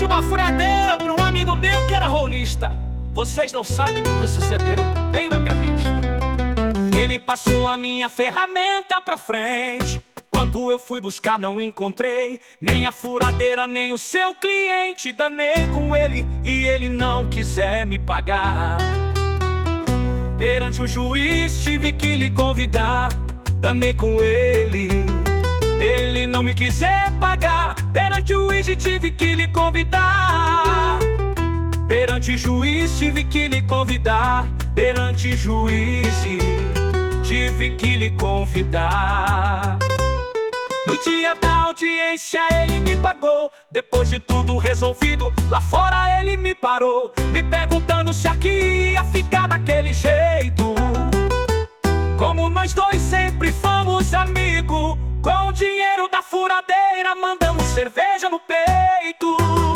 fiz uma furadeira pra um amigo meu que era rolista. Vocês não sabem o que sucedeu, bem na minha vista. Ele passou a minha ferramenta pra frente. Quando eu fui buscar não encontrei nem a furadeira, nem o seu cliente. Danei com ele e ele não quiser me pagar. Perante o juiz tive que lhe convidar. Danei com ele, ele não me quiser pagar. Perante o juiz tive que lhe convidar. Perante o juiz tive que lhe convidar. Perante o juiz tive que lhe convidar. No dia da audiência ele me pagou. Depois de tudo resolvido, lá fora ele me parou, me perguntando se aqui ia ficar daquele jeito. Como nós dois sempre fomos amigos, com o dinheiro da furadeira mandamos cerveja no peito.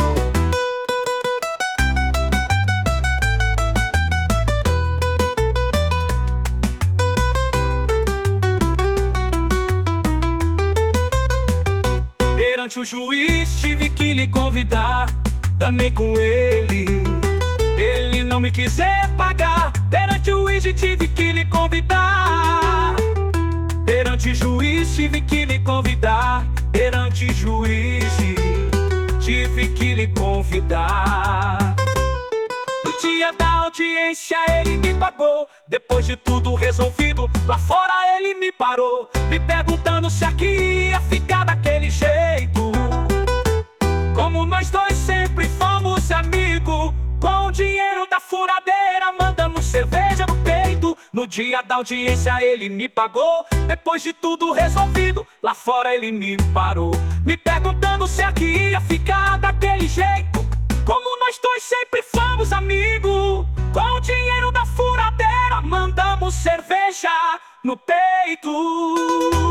Perante o juiz tive que lhe convidar. Danei com ele, ele não me quiser pagar. Perante o juiz tive que lhe convidar. Perante o juiz tive que lhe convidar. Perante o juiz tive que lhe convidar. No dia da audiência ele me pagou. Depois de tudo resolvido, lá fora ele me parou, me perguntando se aqui ia ficar daquele jeito. Como nós dois sempre fomos amigos, com o dinheiro da furadeira mandamos cerveja no peito. No dia da audiência ele me pagou. Depois de tudo resolvido, lá fora ele me parou, me perguntando se aqui ia ficar daquele jeito. Como nós dois sempre fomos amigos, com o dinheiro da furadeira mandamos cerveja no peito.